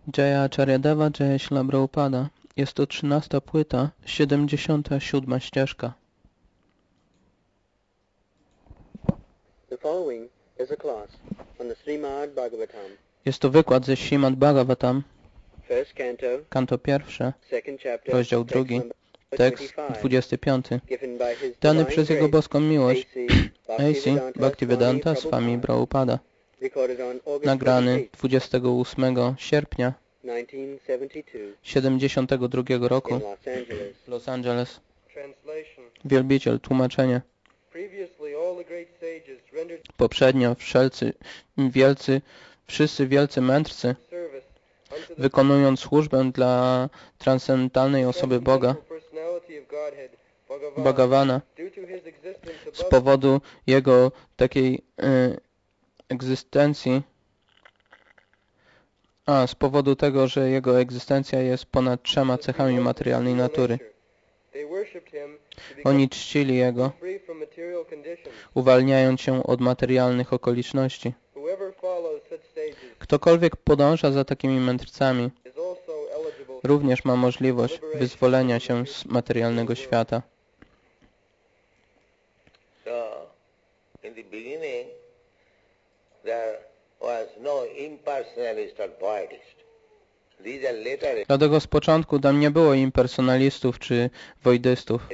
Jaya Acharyadeva, Jaya Śrīla Prabhupada. Jest to 13. płyta, 77. ścieżka. Jest to wykład ze Śrīmad Bhagavatam, kanto pierwsze, rozdział 2, tekst 25, dany przez Jego boską miłość A.C. Bhaktivedanta Swami Prabhupada, nagrany 28 sierpnia 1972 roku w Los Angeles. Wielbiciel, tłumaczenie. Poprzednio wszyscy wielcy mędrcy, wykonując służbę dla transcendentalnej osoby Boga, Bhagavana, z powodu Jego takiej egzystencji, z powodu tego, że Jego egzystencja jest ponad 3 cechami materialnej natury. Oni czcili Jego, uwalniając się od materialnych okoliczności. Ktokolwiek podąża za takimi mędrcami, również ma możliwość wyzwolenia się z materialnego świata. Dlatego z początku tam nie było impersonalistów czy wojdystów.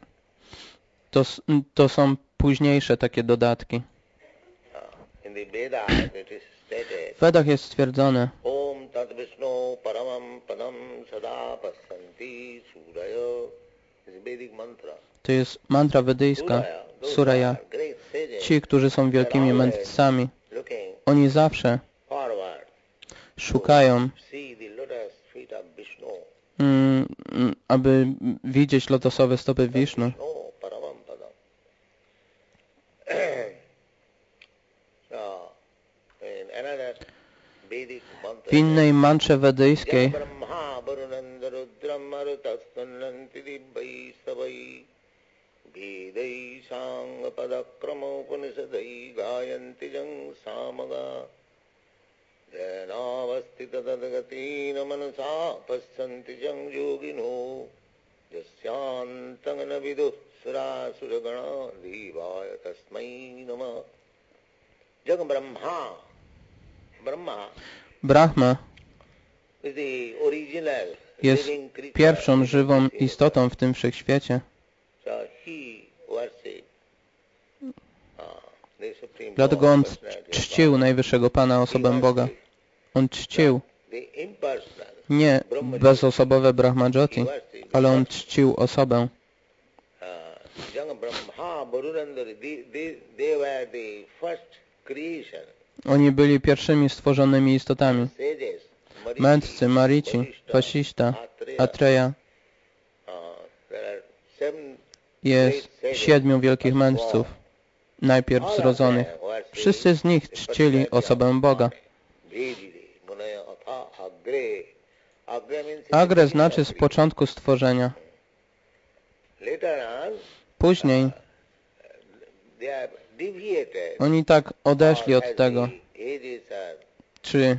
To są późniejsze takie dodatki. W Vedach jest stwierdzone: to jest mantra wedyjska, Suraya. Ci, którzy są wielkimi mędrcami, oni zawsze szukają, aby widzieć lotosowe stopy Wisznu. W innej mantrze wedyjskiej Brahma jest pierwszą żywą istotą w tym wszechświecie. Dlatego on czcił Najwyższego Pana, osobę Boga. On czcił nie bezosobowe Brahmajoti, ale on czcił osobę. Oni byli pierwszymi stworzonymi istotami. Mędrcy, Marici, Vasishta, Atreya. Jest 7 wielkich mędrców, najpierw zrodzonych. Wszyscy z nich czcili osobę Boga. Agre znaczy z początku stworzenia. Później oni tak odeszli od tego, czy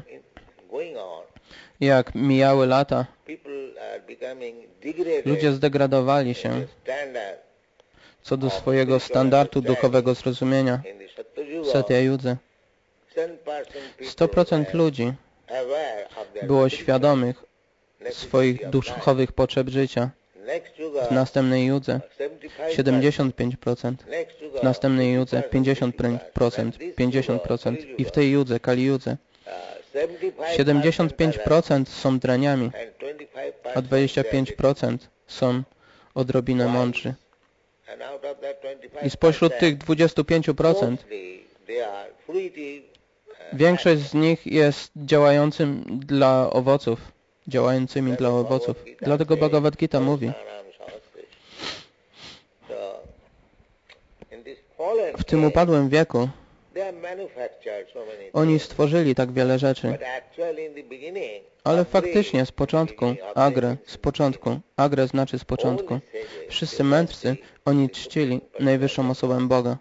jak mijały lata, ludzie zdegradowali się co do swojego standardu duchowego zrozumienia w Satya Yudze. 100% ludzi było świadomych swoich duchowych potrzeb życia. W następnej Judze 75%, w następnej Judze 50%, 50% i w tej Judze, Kali Judze 75% są draniami, a 25% są odrobinę mądrzy. I spośród tych 25% większość z nich jest działającymi dla owoców. Dlatego Bhagavad Gita mówi: w tym upadłym wieku oni stworzyli tak wiele rzeczy, ale faktycznie z początku, agre znaczy z początku, wszyscy mędrcy, oni czcili Najwyższą osobę Boga.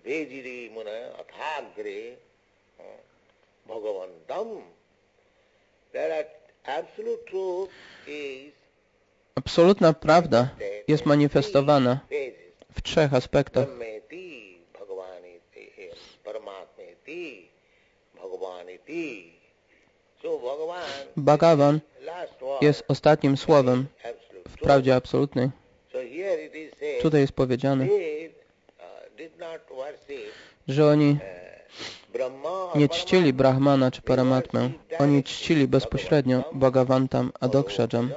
Absolutna prawda jest manifestowana w 3 aspektach. Bhagavan jest ostatnim słowem w prawdzie absolutnej. Tutaj jest powiedziane, że oni nie czcili Brahmana czy Paramatmę. Oni czcili bezpośrednio Bhagavantam Adokshajam.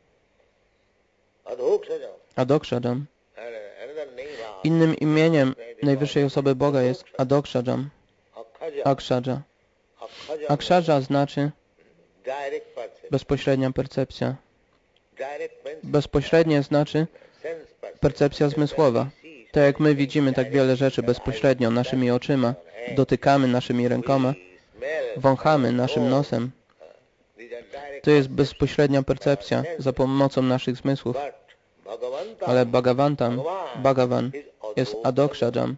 Adokshajam. Innym imieniem najwyższej osoby Boga jest Adokshajam. Akshaja. Akshaja znaczy bezpośrednia percepcja. Bezpośrednie znaczy percepcja zmysłowa. Tak jak my widzimy tak wiele rzeczy bezpośrednio naszymi oczyma, dotykamy naszymi rękoma, wąchamy naszym nosem. To jest bezpośrednia percepcja za pomocą naszych zmysłów. Ale Bhagavan jest Adokshajam.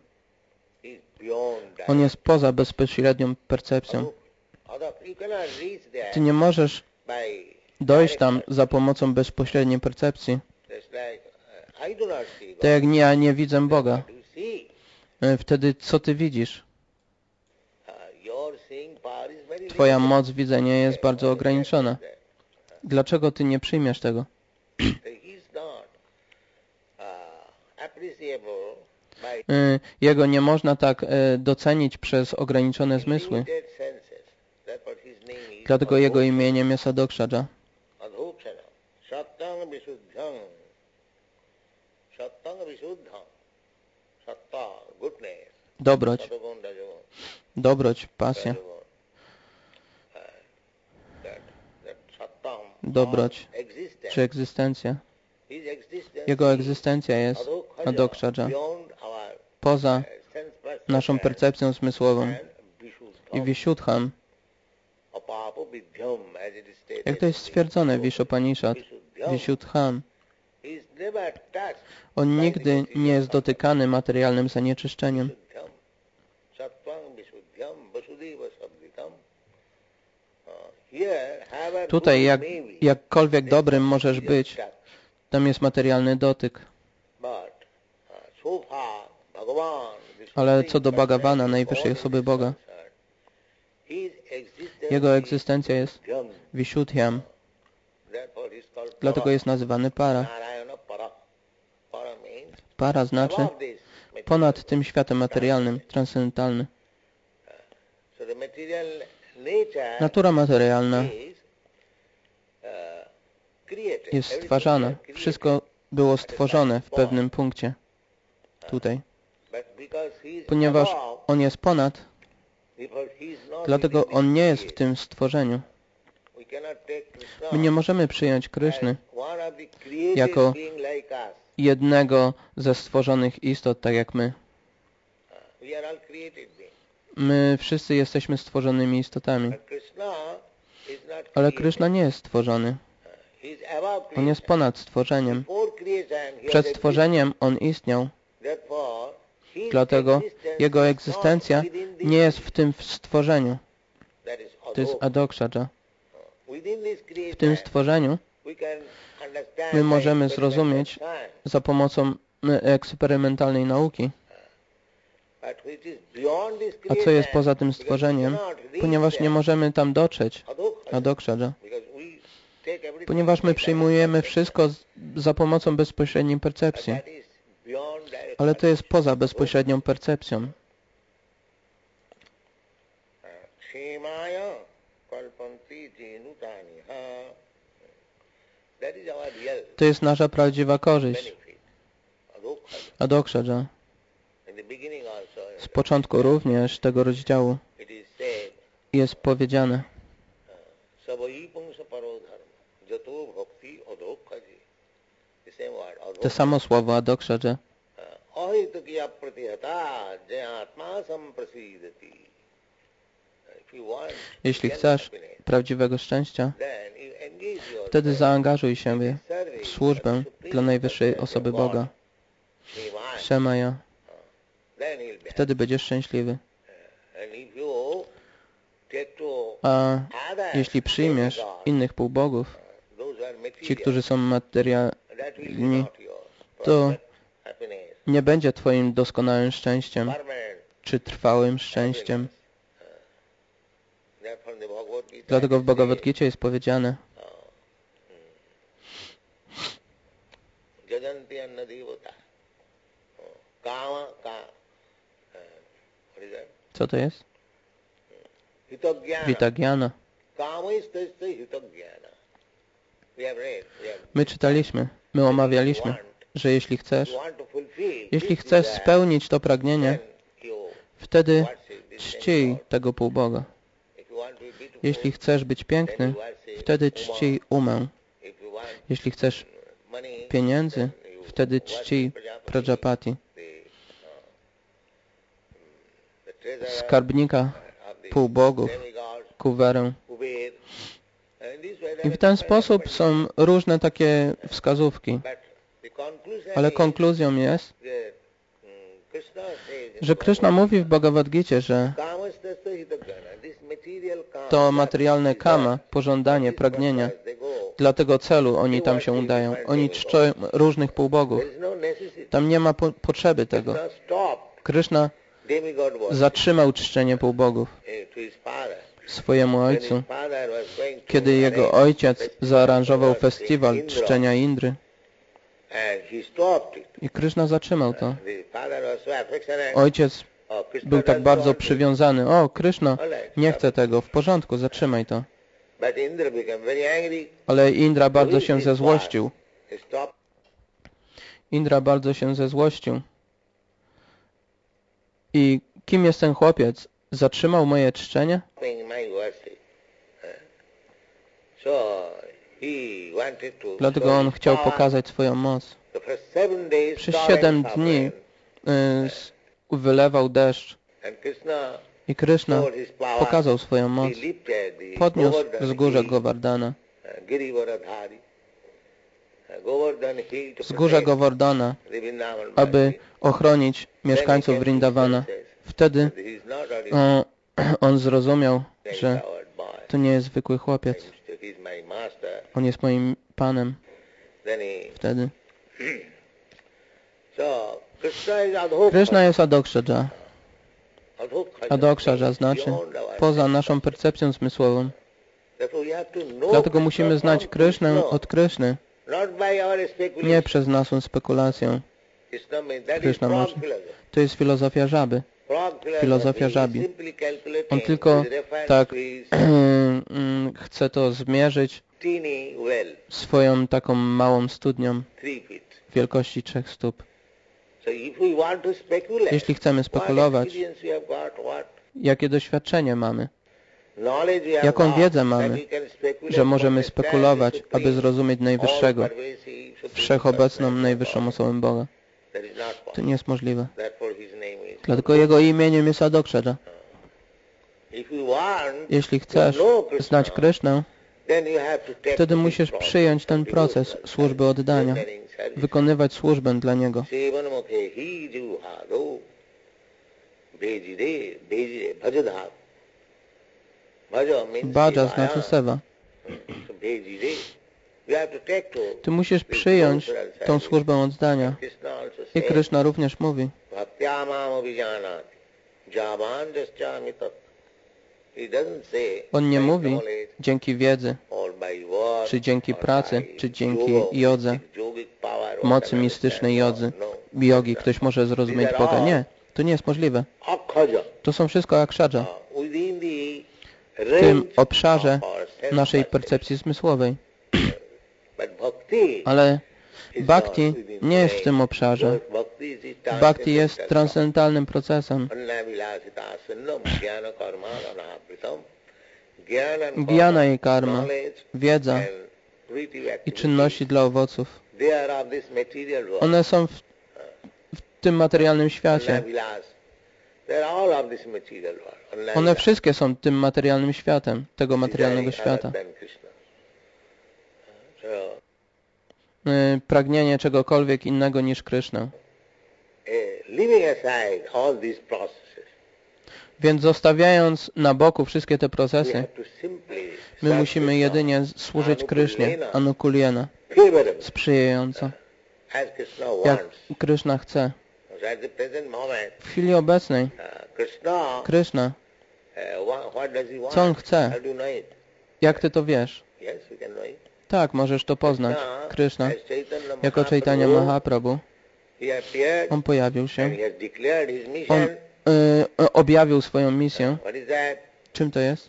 On jest poza bezpośrednią percepcją. Ty nie możesz dojść tam za pomocą bezpośredniej percepcji. Tak jak ja nie widzę Boga. Wtedy co ty widzisz? Twoja moc widzenia jest bardzo ograniczona. Dlaczego ty nie przyjmiesz tego? Jego nie można tak docenić przez ograniczone zmysły. Dlatego jego imieniem jest Adokshaja. Dobroć. Dobroć, pasja. Dobroć czy egzystencja. Jego egzystencja jest Adokshaya. Poza naszą percepcją zmysłową. I Vishuddham. Jak to jest stwierdzone w Ishopanishad, Vishuddham. On nigdy nie jest dotykany materialnym zanieczyszczeniem. Tutaj jakkolwiek dobrym możesz być, tam jest materialny dotyk. Ale co do Bhagavana, najwyższej osoby Boga, jego egzystencja jest Vishuddhyam. Dlatego jest nazywany Para. Para znaczy ponad tym światem materialnym, transcendentalny. Natura materialna jest stwarzana. Wszystko było stworzone w pewnym punkcie. Tutaj. Ponieważ on jest ponad, dlatego on nie jest w tym stworzeniu. My nie możemy przyjąć Kryszny jako jednego ze stworzonych istot, tak jak my. My wszyscy jesteśmy stworzonymi istotami. Ale Kryszna nie jest stworzony. On jest ponad stworzeniem. Przed stworzeniem on istniał. Dlatego jego egzystencja nie jest w tym stworzeniu. To jest Adokshaya. W tym stworzeniu my możemy zrozumieć za pomocą eksperymentalnej nauki. A co jest poza tym stworzeniem? Ponieważ nie możemy tam dotrzeć, Adokshaya. Ponieważ my przyjmujemy wszystko za pomocą bezpośredniej percepcji. Ale to jest poza bezpośrednią percepcją. To jest nasza prawdziwa korzyść. Adokshaya. Z początku również tego rozdziału jest powiedziane. To samo słowo Adokshaya. Jeśli chcesz prawdziwego szczęścia, wtedy zaangażuj się w służbę dla najwyższej osoby Boga. Shemaya. wtedy będziesz szczęśliwy. A jeśli przyjmiesz innych półbogów, ci, którzy są materialni, to nie będzie twoim doskonałym szczęściem, czy trwałym szczęściem. Dlatego w Bhagavad Gicie jest powiedziane, co to jest? Vitagyana. My czytaliśmy, my omawialiśmy, że jeśli chcesz spełnić to pragnienie, wtedy czcij tego półboga. Jeśli chcesz być piękny, wtedy czcij Umę. Jeśli chcesz pieniędzy, wtedy czcij Prajapati, skarbnika półbogów, Kuwerę. I w ten sposób są różne takie wskazówki. Ale konkluzją jest, że Krishna mówi w Bhagavad Gicie, że to materialne kama, pożądanie, pragnienia, dla tego celu oni tam się udają. Oni czczą różnych półbogów. Tam nie ma potrzeby tego. Krishna zatrzymał czczenie półbogów swojemu ojcu, kiedy jego ojciec zaaranżował festiwal czczenia Indry. I Krishna zatrzymał to. Ojciec był tak bardzo przywiązany. O, Krishna, nie chcę tego. W porządku, zatrzymaj to. Ale Indra bardzo się zezłościł. Indra bardzo się zezłościł. I kim jest ten chłopiec? Zatrzymał moje czczenie? Dlatego on chciał pokazać swoją moc. Przez 7 dni wylewał deszcz i Krishna pokazał swoją moc. Podniósł wzgórze Govardhana. Wzgórze Govardhana, aby ochronić mieszkańców Vrindavana. Wtedy on zrozumiał, że to nie jest zwykły chłopiec. On jest moim Panem. Wtedy. Krishna jest Adokshaja. Adokshaja znaczy poza naszą percepcją zmysłową. Dlatego musimy znać Krishnę od Krishny. Nie przez naszą spekulację. Krishna może. To jest filozofia żaby. Filozofia żabi. On tylko tak chce to zmierzyć swoją taką małą studnią wielkości 3 stóp. Jeśli chcemy spekulować, jakie doświadczenie mamy, jaką wiedzę mamy, że możemy spekulować, aby zrozumieć Najwyższego, wszechobecną Najwyższą osobę Boga. To nie jest możliwe. Dlatego Jego imieniem jest Adokshaja. Jeśli chcesz znać Krishnę, wtedy musisz przyjąć ten proces służby oddania, wykonywać służbę dla Niego. Bhaja znaczy seva. Ty musisz przyjąć tą służbę oddania. I Krishna również mówi. On nie mówi dzięki wiedzy, czy dzięki pracy, czy dzięki jodze, mocy mistycznej jogi. Ktoś może zrozumieć Boga. Nie, to nie jest możliwe. To są wszystko akshaja. W tym obszarze naszej percepcji zmysłowej. Ale bhakti nie jest w tym obszarze. Bhakti jest transcendentalnym procesem. Gyana i karma, wiedza i czynności dla owoców. One są w tym materialnym świecie. One wszystkie są tym materialnym światem, tego materialnego świata. Pragnienie czegokolwiek innego niż Krishnę. Więc zostawiając na boku wszystkie te procesy, my musimy jedynie służyć Krysznie, Anukuljena, sprzyjająco, jak Kryszna chce. W chwili obecnej Kryszna, co On chce? Jak Ty to wiesz? Tak, możesz to poznać. Kryszna, jako Chaitanya Mahaprabhu, On pojawił się. On objawił swoją misję. Czym to jest?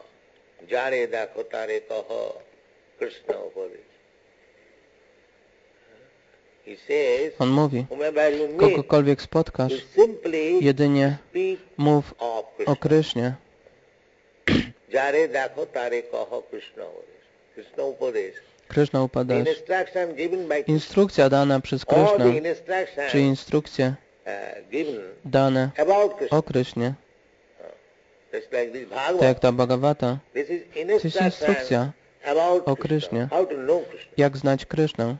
On mówi, kogokolwiek spotkasz, jedynie mów o Krysznie. Kryszna Upadesz. Instrukcja dana przez Krysznę, czy instrukcje dane o Krysznie, tak jak ta Bhagavata, to jest instrukcja o Krysznie, jak znać Krysznę.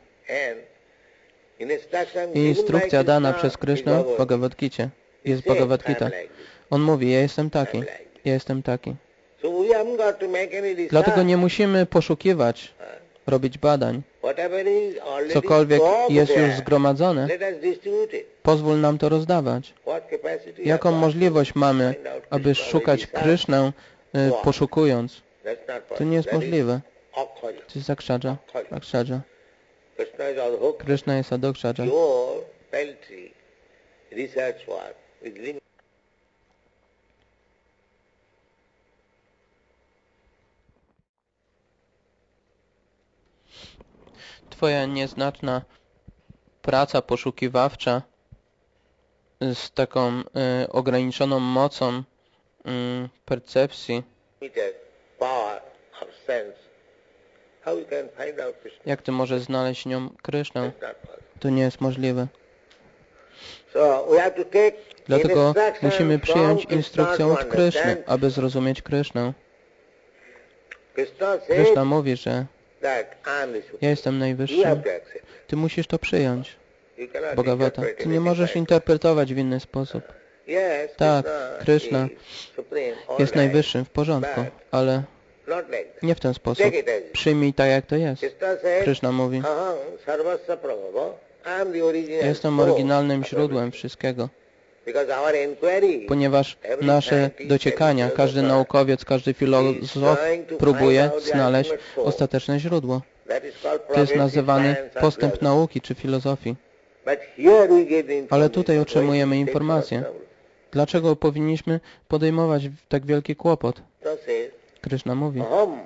I instrukcja dana przez Krysznę w Bhagavad Gicie jest Bhagavad Gita. On mówi, ja jestem taki, ja jestem taki. Dlatego nie musimy poszukiwać, robić badań. Cokolwiek jest już zgromadzone, pozwól nam to rozdawać. Jaką możliwość mamy, aby szukać Krysznę, poszukując? To nie jest możliwe. To jest Akshadra. Kryszna jest Adokshadra. Twoja nieznaczna praca poszukiwawcza z taką ograniczoną mocą percepcji. Jak Ty możesz znaleźć nią Krysznę? To nie jest możliwe. Dlatego musimy przyjąć instrukcję od Kryszny, aby zrozumieć Krysznę. Kryszna mówi, że ja jestem najwyższy. Ty musisz to przyjąć. Bhagavata. Ty nie możesz interpretować w inny sposób. Tak, Kryszna jest najwyższym, w porządku, ale nie w ten sposób. Przyjmij tak, jak to jest. Kryszna mówi, ja jestem oryginalnym źródłem wszystkiego. Ponieważ nasze dociekania, każdy naukowiec, każdy filozof próbuje znaleźć ostateczne źródło. To jest nazywany postęp nauki czy filozofii. Ale tutaj otrzymujemy informację. Dlaczego powinniśmy podejmować tak wielki kłopot? Kryszna mówi,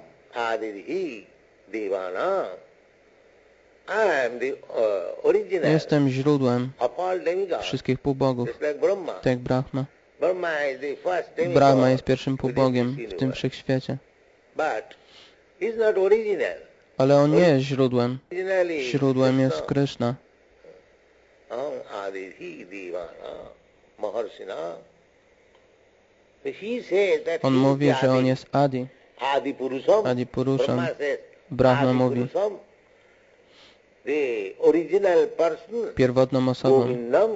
jestem źródłem wszystkich półbogów, tak jak Brahma. Brahma jest pierwszym półbogiem w tym wszechświecie. Ale on nie jest źródłem. Źródłem jest Kryszna. On mówi, że on jest Adi. Adi Purusham. Brahma mówi, pierwotną osobą.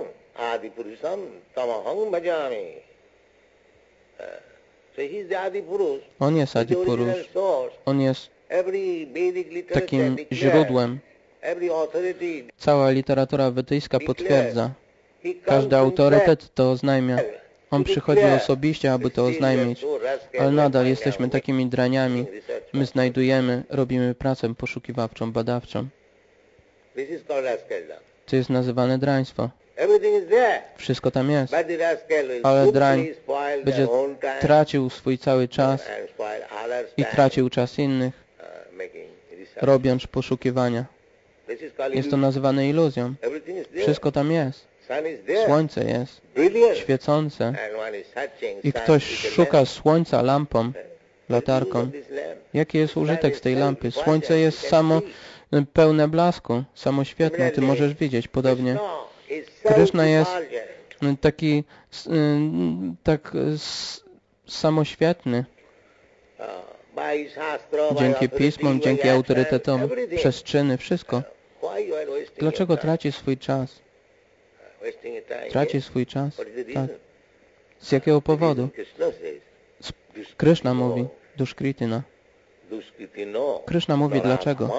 On jest Adi Purush. On jest takim źródłem. Cała literatura wedyjska potwierdza. Każdy autorytet to oznajmia. On przychodzi osobiście, aby to oznajmić. Ale nadal jesteśmy takimi draniami. My znajdujemy, robimy pracę poszukiwawczą, badawczą. To jest nazywane draństwo. Wszystko tam jest. Ale drań będzie tracił swój cały czas i tracił czas innych, robiąc poszukiwania. Jest to nazywane iluzją. Wszystko tam jest. Słońce jest świecące i ktoś szuka słońca lampą, latarką. Jaki jest użytek z tej lampy? Słońce jest samo pełne blasku, samoświetne. Ty możesz widzieć podobnie. Kryszna jest taki samoświetny. Dzięki pismom, dzięki autorytetom, przez czyny, wszystko. Dlaczego traci swój czas? Traci swój czas. Tak. Z jakiego powodu? Krishna mówi, Dushkritina. Krishna mówi dlaczego?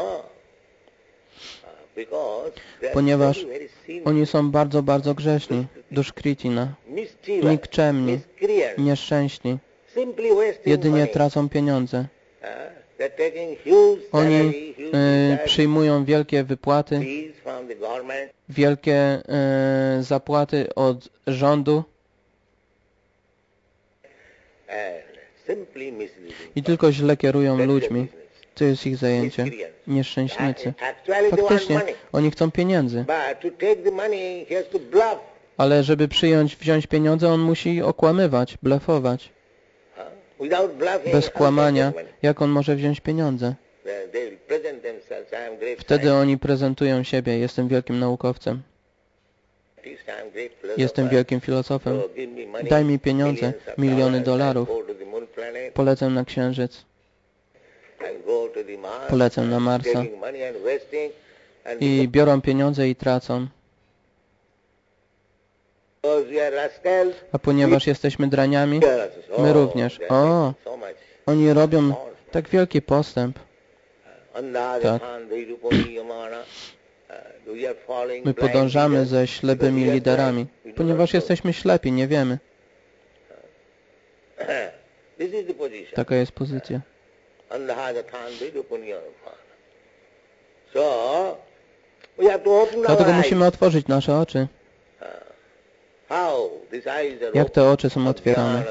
Ponieważ oni są bardzo, bardzo grzeszni. Dushkritina. Nikczemni, nieszczęśni. Jedynie tracą pieniądze. Oni przyjmują wielkie wypłaty, wielkie zapłaty od rządu i tylko źle kierują ludźmi. To jest ich zajęcie. Nieszczęśnicy. Faktycznie, oni chcą pieniędzy. Ale żeby wziąć pieniądze, on musi okłamywać, blefować. Bez kłamania, jak on może wziąć pieniądze? Wtedy oni prezentują siebie. Jestem wielkim naukowcem. Jestem wielkim filozofem. Daj mi pieniądze, miliony dolarów. Polecę na Księżyc. Polecę na Marsa. I biorą pieniądze i tracą. A ponieważ jesteśmy draniami, my również. O, oni robią tak wielki postęp. Tak. My podążamy ze ślepymi liderami, ponieważ jesteśmy ślepi, nie wiemy. Taka jest pozycja. Dlatego musimy otworzyć nasze oczy. Jak te oczy są otwierane?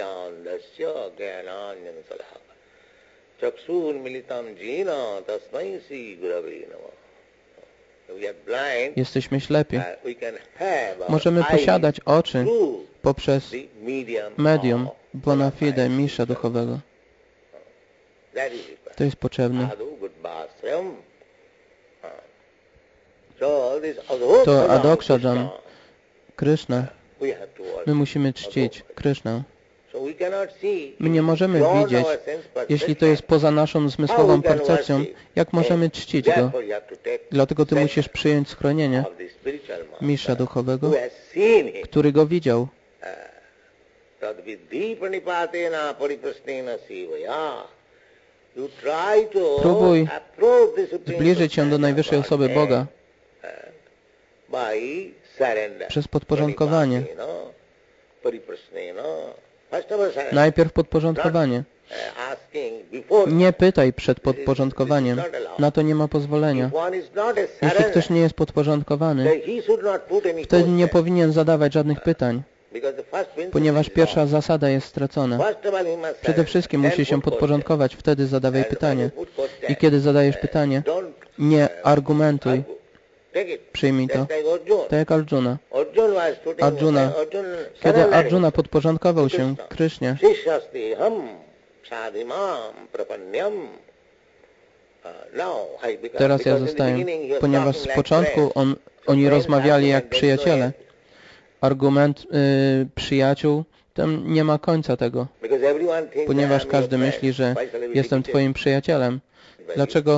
Jesteśmy ślepi. Możemy posiadać oczy poprzez medium bona fide, mistrza duchowego. To jest potrzebne. To Adokshadam, Krishna. My musimy czcić Krishnę. My nie możemy widzieć, jeśli to jest poza naszą zmysłową percepcją, jak możemy czcić Go. Dlatego Ty musisz przyjąć schronienie mistrza duchowego, który Go widział. Próbuj zbliżyć się do najwyższej osoby Boga przez podporządkowanie. Najpierw podporządkowanie. Nie pytaj przed podporządkowaniem. Na to nie ma pozwolenia. Jeśli ktoś nie jest podporządkowany, wtedy nie powinien zadawać żadnych pytań, ponieważ pierwsza zasada jest stracona. Przede wszystkim musi się podporządkować, wtedy zadawaj pytanie. I kiedy zadajesz pytanie, nie argumentuj. Przyjmij to. Tak jak Arjuna. Kiedy Arjuna podporządkował się Krysznie, teraz ja zostaję, ponieważ z początku oni rozmawiali jak przyjaciele. Argument przyjaciół, tam nie ma końca tego. Ponieważ każdy myśli, że jestem Twoim przyjacielem. Dlaczego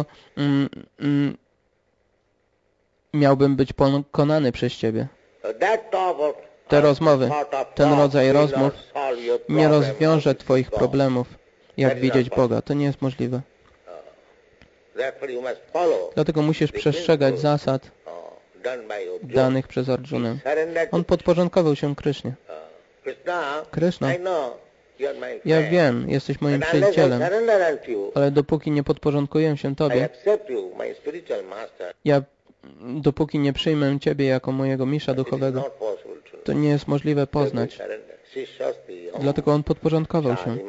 miałbym być pokonany przez Ciebie? Te rozmowy, ten rodzaj rozmów nie rozwiąże Twoich problemów, jak widzieć Boga. To nie jest możliwe. Dlatego musisz przestrzegać zasad danych przez Arjunę. On podporządkował się Krysznie. Kryszna, ja wiem, jesteś moim przyjacielem, ale dopóki nie podporządkuję się Tobie, dopóki nie przyjmę Ciebie jako mojego mistrza duchowego, to nie jest możliwe poznać. Dlatego on podporządkował się.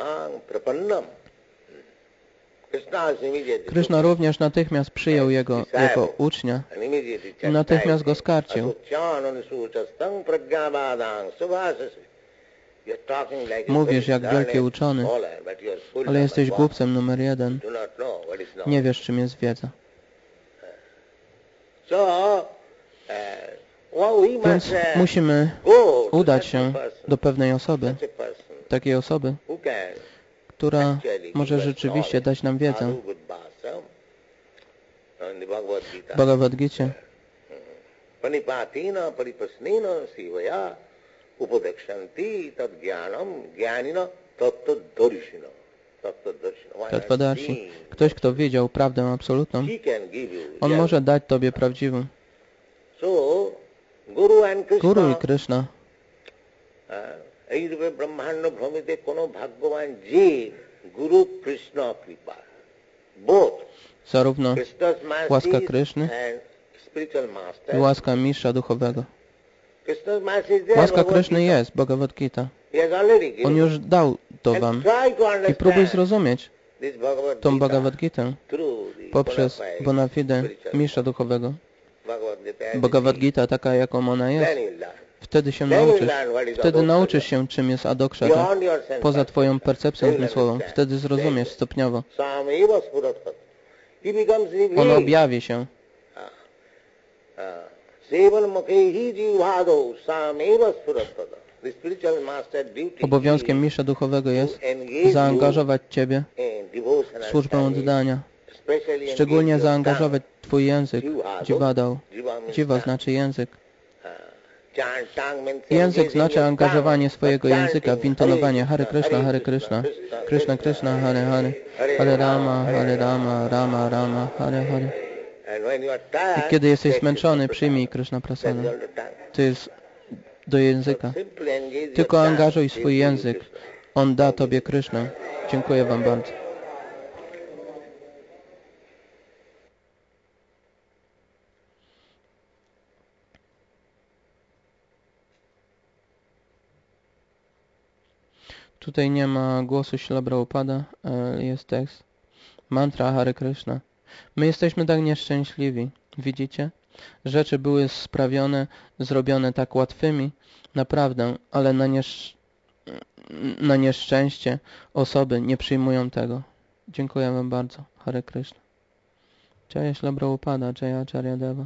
Kryszna również natychmiast przyjął jego jako ucznia i natychmiast go skarcił. Mówisz jak wielki uczony, ale jesteś głupcem numer 1. Nie wiesz, czym jest wiedza. Więc musimy udać się do pewnej osoby, takiej osoby, która może rzeczywiście dać nam wiedzę. W Bhagavad Gicie Panipatina paripasnina sivaya upadekshanti tad jnanam jnanina tattvadarshina. Tattvadarshi. Ktoś, kto wiedział prawdę absolutną, on może dać Tobie prawdziwą. Guru i Krishna zarówno łaska Kryszny i łaska mistrza duchowego. Łaska Kryszny jest, Bhagavad Gita. On już dał to Wam. I próbuj zrozumieć tą Bhagavad Gitę poprzez bona fide mistrza duchowego. Bhagavad Gita taka, jaką ona jest, wtedy się nauczysz. Wtedy nauczysz się, czym jest adokshata, poza Twoją percepcją zmysłową. Wtedy zrozumiesz stopniowo. On objawi się. Obowiązkiem mistrza duchowego jest zaangażować Ciebie w służbę oddania. Szczególnie zaangażować Twój język, Jivadał. Jiva znaczy język. Język znaczy angażowanie swojego języka w intonowanie Hare Krishna, Krishna Krishna, Hare Hare, Hare Rama, Rama Rama, Hare Hare. I kiedy jesteś zmęczony, przyjmij Krishna Prasada. To jest do języka. Tylko angażuj swój język. On da Tobie Krishna. Dziękuję Wam bardzo. Tutaj nie ma głosu Śrila Prabhupada, jest tekst. Mantra Hare Krishna. My jesteśmy tak nieszczęśliwi. Widzicie? Rzeczy były zrobione tak łatwymi, naprawdę, ale na nieszczęście osoby nie przyjmują tego. Dziękuję Wam bardzo. Hare Krishna. Jaya Śrila Prabhupada, Jaya Acharya Deva.